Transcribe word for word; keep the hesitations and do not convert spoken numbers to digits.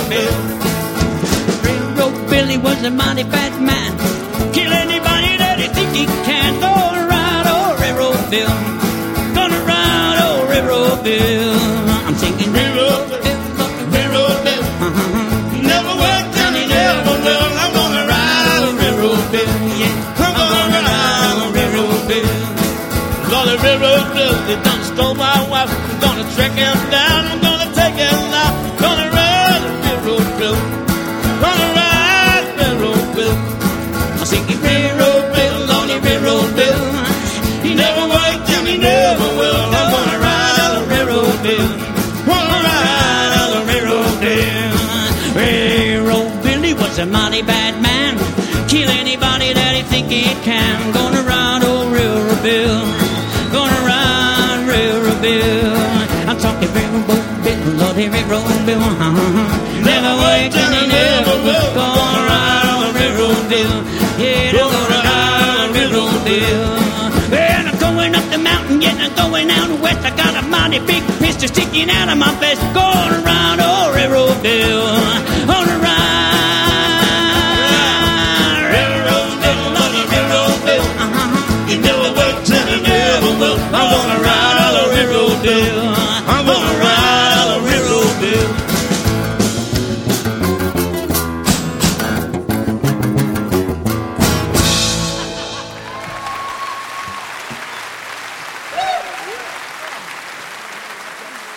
Railroad Bill. Railroad Billy was a mighty bad man. Kill anybody that he think he can. Gonna ride old Railroad Bill. Gonna ride old Railroad Bill. I'm singing Railroad Bill, Railroad Bill. Uh-huh. Never worked and he never will. I'm gonna ride old Railroad Bill. Yeah, I'm gonna ride old Railroad Bill. Lord, the Railroad Bill, they done stole my wife. I'm gonna track him down. I'm gonna take him now. Gonna ride the Railroad Bill. Gonna ride the Railroad Bill. I'm singing Railroad Bill, on the Railroad Bill. He never worked and he never will. I'm gonna ride the Railroad Bill. Gonna ride the Railroad Bill. Railroad Billy was a mighty bad man. Kill anybody that he think he can. Gonna ride old Railroad Bill. Gonna ride Railroad Bill. I'm talking Railroad Bill, Lord, the Railroad Bill. Never worked and he never will. Gonna ride on the Railroad Bill. Yeah, I'm gonna ride on the Railroad Bill. Well, I'm going up the mountain, yeah, I'm going out west. I got a mighty big pistol sticking out of my vest. Gonna ride on the Railroad Bill.